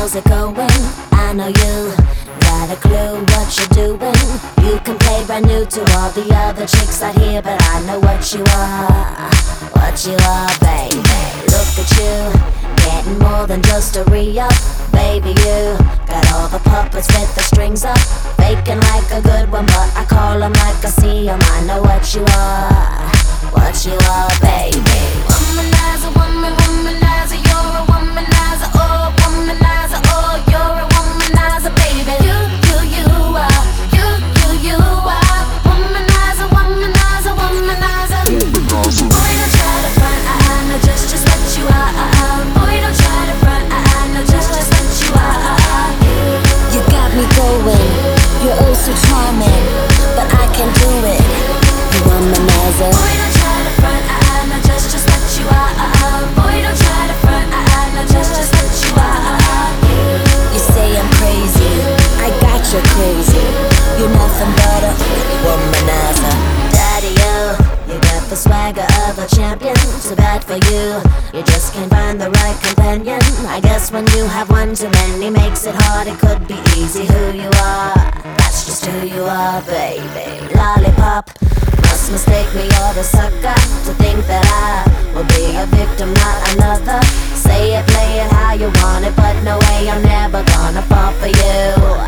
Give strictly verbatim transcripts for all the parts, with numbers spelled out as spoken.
how's it going? I know you got a clue what you're doing. You can play brand new to all the other chicks out here, but I know what you are, what you are, baby. Look at you, getting more than just a re-up. Baby, you got all the puppets with the strings up, faking like a good one, but I call them like I see them. I know what you are, what you are, baby. Womanizer, woman, womanizer, you're a womanizer, oh, womanizer, oh, you're a womanizer, baby. You, you, you are, you, you, you are, womanizer, womanizer, womanizer. Boy, don't try to front, I, I know just, just what you are, uh, uh. Boy, don't try to front, I, I know just, just what you are, uh, uh. You got me going, you're oh so charming, but I can do it, you womanizer. Boy, don't try to front, I, I know just, just what you are, uh, uh. Boy, don't try to front, I, I know just, just what you are, uh, uh. You say I'm crazy, I got you crazy, you're nothing but a womanizer. Daddy, you, you got the swagger of a champion. Too bad for you, you just can't find the right companion. I guess when you have one too many makes it hard. It could be easy who you are, that's just who you are, baby. Lollipop, must mistake me or the sucker to think that I will be a victim, not another. Say it, play it how you want it, but no way, I'm never gonna fall for you,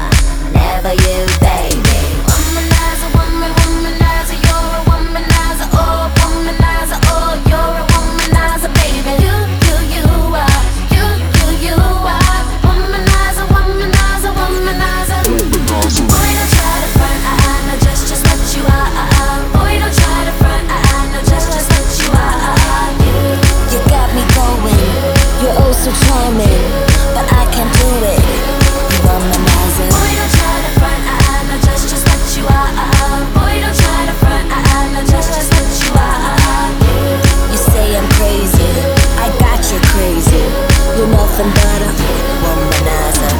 never you, baby. Womanizer, woman, womanizer, you're a womanizer, oh, womanizer, oh, you're a womanizer, baby. You, you, you are, you, you, you are, womanizer, womanizer, womanizer. Boy, don't try to front, I, I know just, just what you are, uh, uh. Boy, don't try to front, I, I know just, just what you are, uh, uh. You got me going, you're oh so charming, but I can't do it, you womanizer. Boy, don't try to front, I, I know just, just what you are, uh, uh. Boy, don't try to front, I, I know just, just what you are, uh, uh. You say I'm crazy, I got you crazy, you're nothing but a womanizer.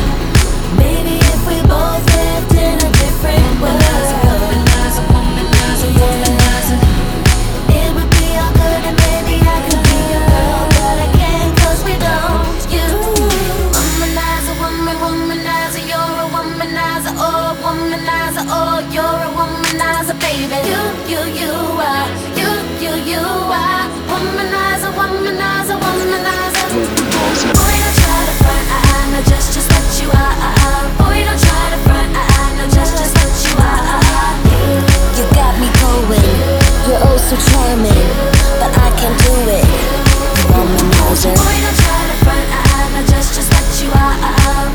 Maybe if we both lived in a different world, womanizer, womanizer, womanizer, it would be all good and maybe I could be your girl, but I can't 'cause we don't. You, womanizer, woman, womanizer, you're a womanizer, oh, womanizer, oh, you're a womanizer, baby. You, you, you are, you, you, you are, womanizer, womanizer, womanizer. Boy, don't try to front, I, I know just, just what you are, uh, uh. Boy, don't try to front, I, I know just, just what you are, uh, uh. You got me going, you're oh so charming, but I can't do it, you womanizer. Boy, don't try to front, I, I know just, just what you are, uh, uh.